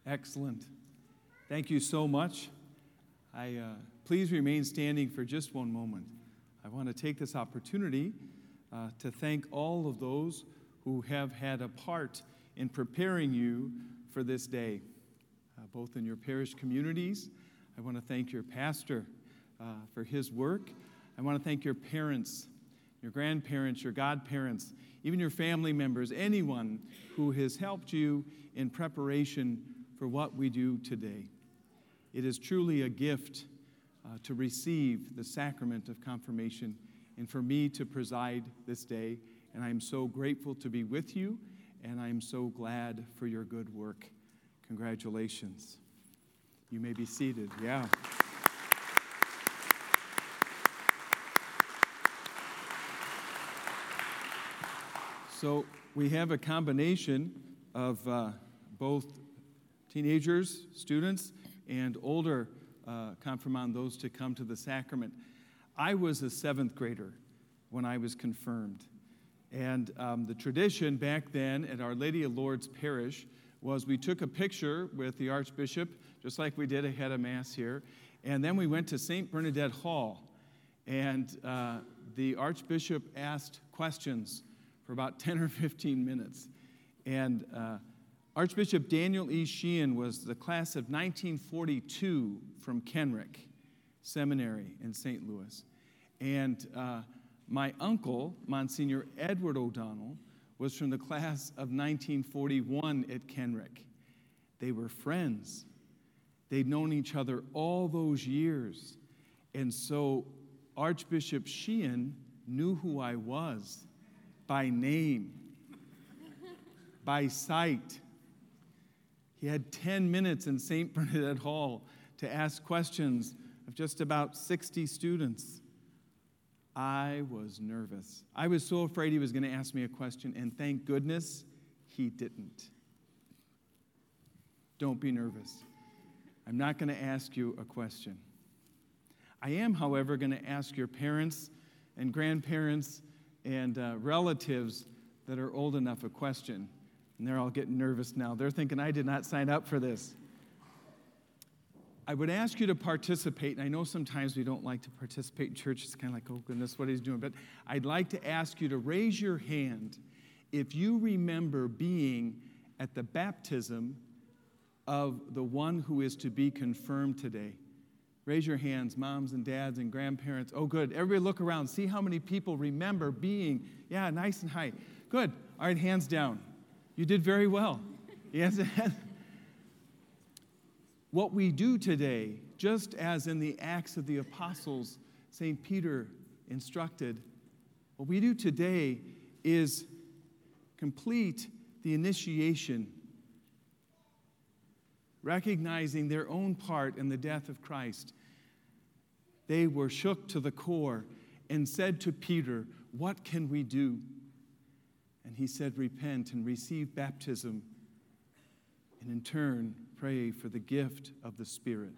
Excellent. Thank you so much. Please remain standing for just one moment. I want to take this opportunity to thank all of those who have had a part in preparing you for this day, both in your parish communities. I want to thank your pastor for his work. I want to thank your parents, your grandparents, your godparents, even your family members, anyone who has helped you in preparation for what we do today. It is truly a gift to receive the sacrament of confirmation and for me to preside this day. And I'm so grateful to be with you, and I'm so glad for your good work. Congratulations. You may be seated. Yeah. So we have a combination of both teenagers, students, and older confirmand, those to come to the sacrament. I was a seventh grader when I was confirmed. And the tradition back then at Our Lady of Lourdes Parish was we took a picture with the Archbishop, just like we did ahead of Mass here, and then we went to St. Bernadette Hall, and the Archbishop asked questions for about 10 or 15 minutes. And Archbishop Daniel E. Sheehan was the class of 1942 from Kenrick Seminary in St. Louis. And my uncle, Monsignor Edward O'Donnell, was from the class of 1941 at Kenrick. They were friends. They'd known each other all those years. And so Archbishop Sheehan knew who I was by name, by sight. He had 10 minutes in St. Bernadette Hall to ask questions of just about 60 students. I was nervous. I was so afraid he was going to ask me a question, and thank goodness he didn't. Don't be nervous. I'm not going to ask you a question. I am, however, going to ask your parents and grandparents and relatives that are old enough a question. And they're all getting nervous now. They're thinking, I did not sign up for this. I would ask you to participate, and I know sometimes we don't like to participate in church. It's kind of like, oh, goodness, what he's doing. But I'd like to ask you to raise your hand if you remember being at the baptism of the one who is to be confirmed today. Raise your hands, moms and dads and grandparents. Oh, good. Everybody look around. See how many people remember being, yeah, nice and high. Good. All right, hands down. You did very well. Yes. What we do today, just as in the Acts of the Apostles, St. Peter instructed, what we do today is complete the initiation, recognizing their own part in the death of Christ. They were shook to the core and said to Peter, what can we do? And he said, repent and receive baptism, and in turn, pray for the gift of the Spirit.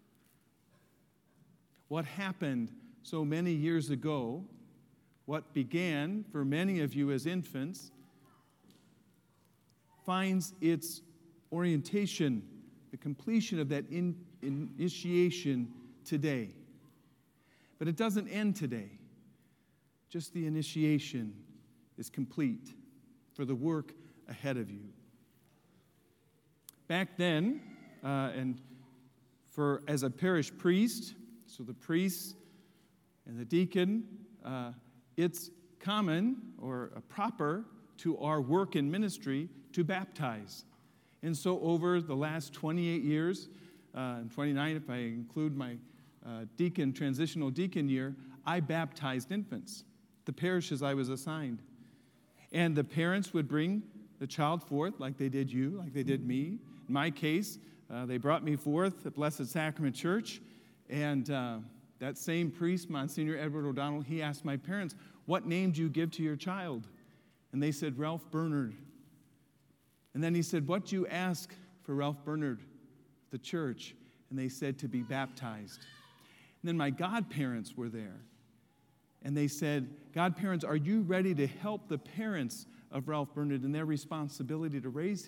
What happened so many years ago, what began for many of you as infants, finds its orientation, the completion of that initiation today. But it doesn't end today. Just the initiation is complete for the work ahead of you. Back then, and as a parish priest, so the priest and the deacon, it's common or proper to our work in ministry to baptize. And so over the last 28 years, and 29 if I include my transitional deacon year, I baptized infants, the parishes I was assigned. And the parents would bring the child forth like they did you, like they did me. In my case, they brought me forth at Blessed Sacrament Church, and that same priest, Monsignor Edward O'Donnell, he asked my parents, what name do you give to your child? And they said, Ralph Bernard. And then he said, what do you ask for Ralph Bernard, the church? And they said, to be baptized. And then my godparents were there, and they said, godparents, are you ready to help the parents of Ralph Bernard in their responsibility to raise him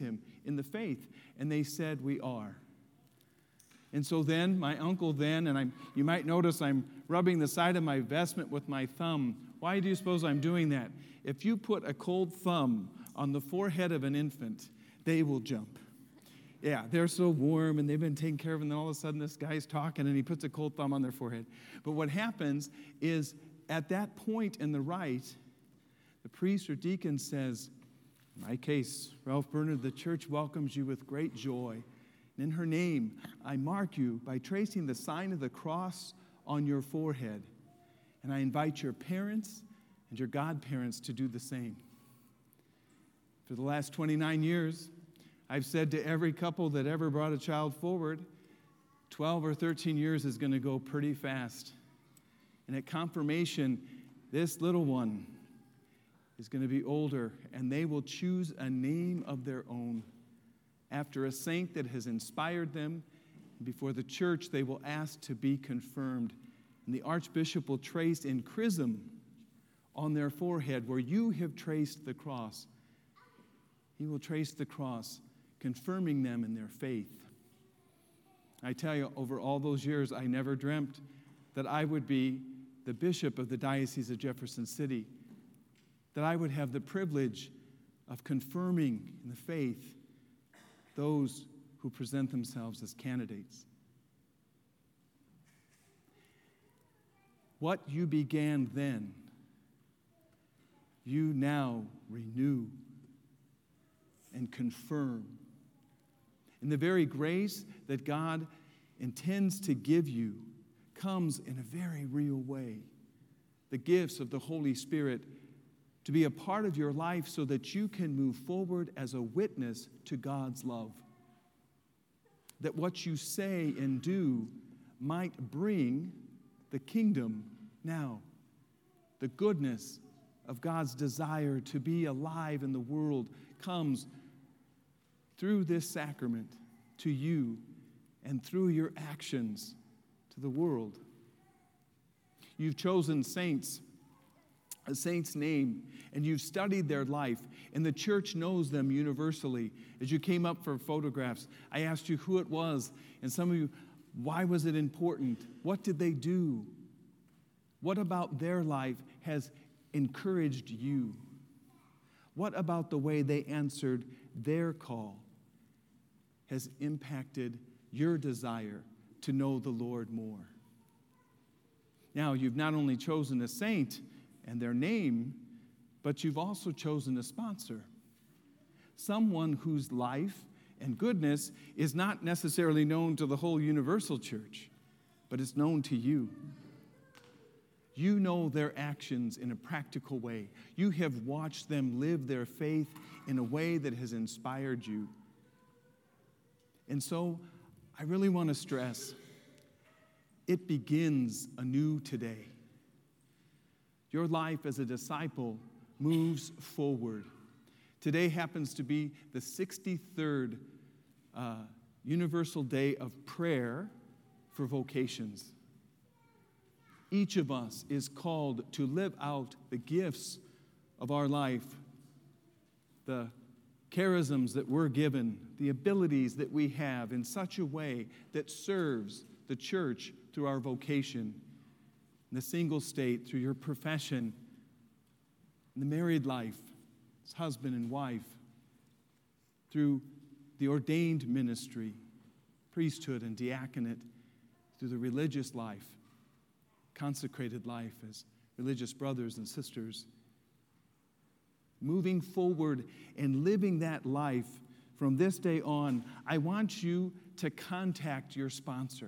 in the faith? And they said, we are. And so then, my uncle and you might notice I'm rubbing the side of my vestment with my thumb. Why do you suppose I'm doing that? If you put a cold thumb on the forehead of an infant, they will jump. Yeah, they're so warm and they've been taken care of, and then all of a sudden this guy's talking and he puts a cold thumb on their forehead. But what happens is at that point in the rite, the priest or deacon says, in my case, Ralph Bernard, the church welcomes you with great joy. And in her name, I mark you by tracing the sign of the cross on your forehead. And I invite your parents and your godparents to do the same. For the last 29 years, I've said to every couple that ever brought a child forward, 12 or 13 years is going to go pretty fast. And at confirmation, this little one is going to be older, and they will choose a name of their own after a saint that has inspired them. Before the church, they will ask to be confirmed. And the archbishop will trace in chrism on their forehead where you have traced the cross. He will trace the cross, confirming them in their faith. I tell you, over all those years, I never dreamt that I would be the bishop of the Diocese of Jefferson City, that I would have the privilege of confirming in the faith those who present themselves as candidates. What you began then, you now renew and confirm. And the very grace that God intends to give you comes in a very real way. The gifts of the Holy Spirit to be a part of your life so that you can move forward as a witness to God's love. That what you say and do might bring the kingdom now, the goodness of God's desire to be alive in the world comes through this sacrament to you and through your actions to the world. You've chosen saints, a saint's name, and you've studied their life, and the church knows them universally. As you came up for photographs, I asked you who it was, and some of you, why was it important? What did they do? What about their life has encouraged you? What about the way they answered their call has impacted your desire to know the Lord more? Now, you've not only chosen a saint and their name, but you've also chosen a sponsor. Someone whose life and goodness is not necessarily known to the whole universal church, but it's known to you. You know their actions in a practical way. You have watched them live their faith in a way that has inspired you. And so, I really want to stress, it begins anew today. Your life as a disciple moves forward. Today happens to be the 63rd Universal Day of Prayer for Vocations. Each of us is called to live out the gifts of our life, the charisms that we're given, the abilities that we have in such a way that serves the church through our vocation, in the single state through your profession, in the married life as husband and wife, through the ordained ministry, priesthood and diaconate, through the religious life, consecrated life as religious brothers and sisters. Moving forward and living that life from this day on, I want you to contact your sponsor.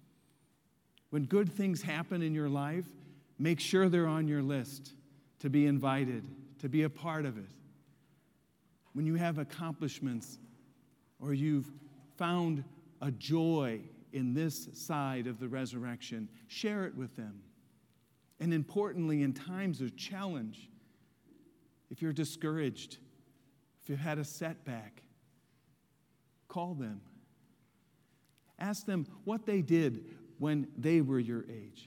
When good things happen in your life, make sure they're on your list to be invited, to be a part of it. When you have accomplishments or you've found a joy in this side of the resurrection, share it with them. And importantly, in times of challenge, if you're discouraged, if you've had a setback, call them. Ask them what they did when they were your age.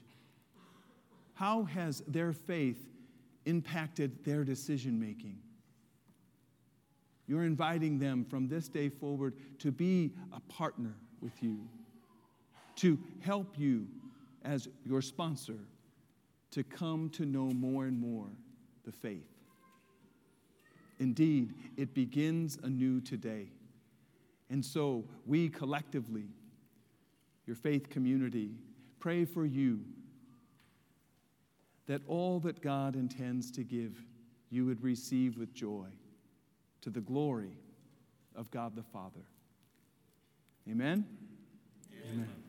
How has their faith impacted their decision making? You're inviting them from this day forward to be a partner with you, to help you as your sponsor to come to know more and more the faith. Indeed, it begins anew today. And so we collectively, your faith community, pray for you that all that God intends to give, you would receive with joy to the glory of God the Father. Amen? Amen.